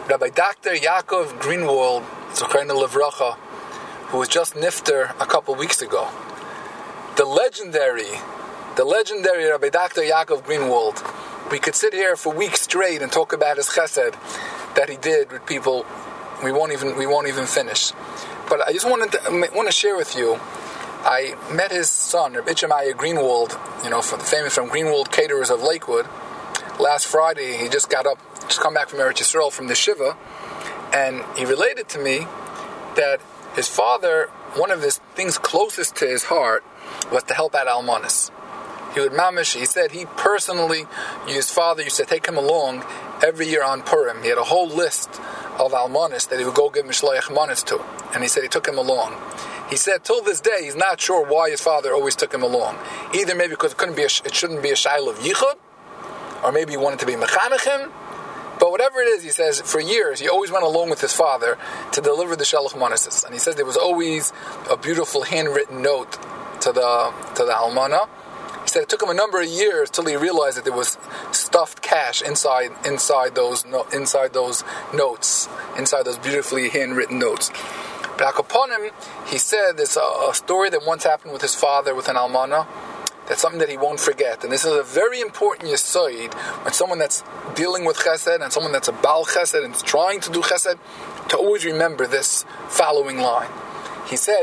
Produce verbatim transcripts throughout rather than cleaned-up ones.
Rabbi Doctor Yaakov Greenwald, Zochreinu Livracha, who was just nifter a couple weeks ago. The legendary, the legendary Rabbi Doctor Yaakov Greenwald. We could sit here for weeks straight and talk about his chesed that he did with people. We won't even we won't even finish. But I just wanted to want to share with you. I met his son, Rabbi Itzhak Greenwald, you know, from, famous from Greenwald Caterers of Lakewood. Last Friday, he just got up, just come back from Eretz Yisrael from the Shiva, and he related to me that his father, one of his things closest to his heart, was to help out almanis. He would mamish, he said he personally, his father used to take him along every year on Purim. He had a whole list of almanis that he would go give mishloach manis to. And he said he took him along. He said till this day he's not sure why his father always took him along. Either maybe because it couldn't be a, it shouldn't be a shaila of yichud, or maybe he wanted to be mechanech him. But whatever it is, he says, for years, he always went along with his father to deliver the Shalach Manas. And he says there was always a beautiful handwritten note to the to the Almana. He said it took him a number of years till he realized that there was stuffed cash inside inside those no, inside those notes, inside those beautifully handwritten notes. Back upon him, he said there's a, a story that once happened with his father with an Almana. That's something that he won't forget. And this is a very important yesod when someone that's dealing with chesed and someone that's a Baal chesed and is trying to do chesed, to always remember this following line. He said,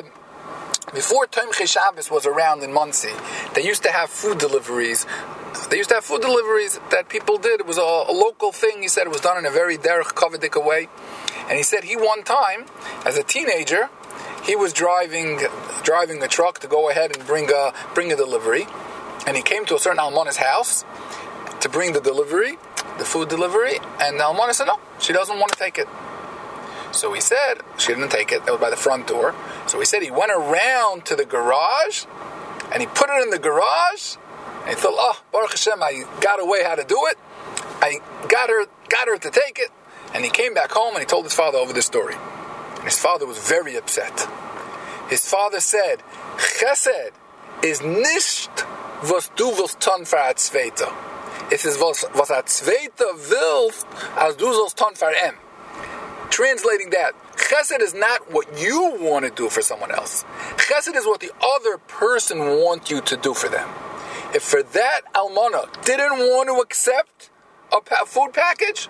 before Tomchei Shabbos was around in Monsey, they used to have food deliveries. They used to have food deliveries that people did. It was a, a local thing. He said it was done in a very derech kavadik way. And he said he one time, as a teenager, he was driving driving a truck to go ahead and bring a bring a delivery, and he came to a certain almana's house to bring the delivery, the food delivery, and the almana said no, she doesn't want to take it. So he said she didn't take it. That was by the front door. So he said he went around to the garage, and he put it in the garage, and he thought, oh, Baruch Hashem, I got a way how to do it. I got her got her to take it, and he came back home and he told his father over this story. His father was very upset. His father said, Chesed is nicht was du willst tun für a Zweiter. It is was, was a Zweiter willst, als du sollst tun für em. Translating that, Chesed is not what you want to do for someone else. Chesed is what the other person wants you to do for them. If for that almana didn't want to accept a pa- food package,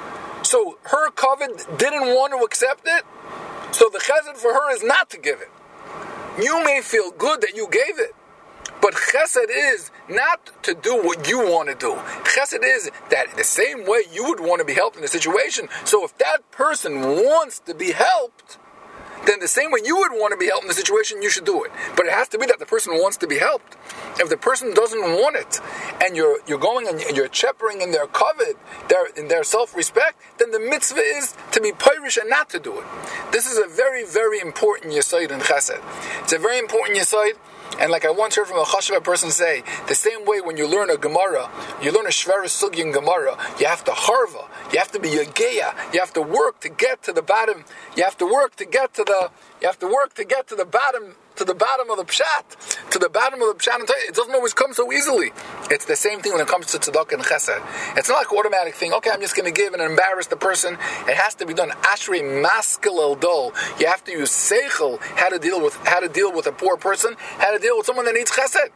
so her covet didn't want to accept it, so the chesed for her is not to give it. You may feel good that you gave it, but chesed is not to do what you want to do. Chesed is that the same way you would want to be helped in the situation. So if that person wants to be helped, then the same way you would want to be helped in the situation, you should do it. But it has to be that the person wants to be helped. If the person doesn't want it, and you're you're going and you're cheppering in their covet, their in their self-respect, then the mitzvah is to be pirish and not to do it. This is a very, very important yesod in chesed. It's a very important yesod. And like I once heard from a chashuva person say, the same way when you learn a Gemara, you learn a Shveris Sugi in Gemara, you have to harva, you have to be yageya, you have to work to get to the bottom, you have to work to get to the, you have to work to get to the bottom, to the bottom of the pshat, to the bottom of the pshat. It doesn't always come so easily. It's the same thing when it comes to tzedakah and chesed. It's not like an automatic thing, okay, I'm just going to give and embarrass the person. It has to be done. Ashrei maskil el dol. You have to use seichel, how to deal with, how to deal with a poor person, how to deal with someone that needs chesed.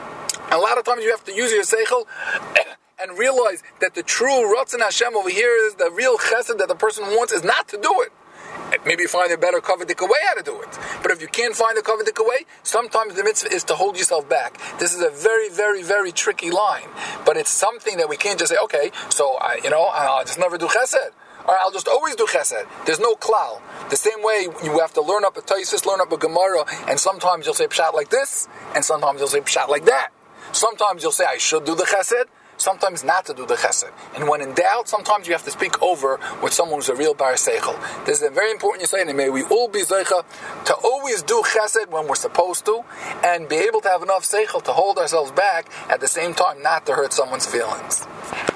A lot of times you have to use your seichel and realize that the true Ratzon Hashem over here is the real chesed that the person wants is not to do it. Maybe you find a better kavadik way how to do it. But if you can't find a kavadik way, sometimes the mitzvah is to hold yourself back. This is a very, very, very tricky line. But it's something that we can't just say, okay, so, I, you know, I'll just never do chesed. Or I'll just always do chesed. There's no klal. The same way you have to learn up a Taisus, learn up a Gemara, and sometimes you'll say pshat like this, and sometimes you'll say pshat like that. Sometimes you'll say, I should do the chesed, sometimes not to do the chesed. And when in doubt, sometimes you have to speak over with someone who's a real bar seichel. This is a very important you say, and may we all be zeicha to always do chesed when we're supposed to, and be able to have enough seichel to hold ourselves back, at the same time not to hurt someone's feelings.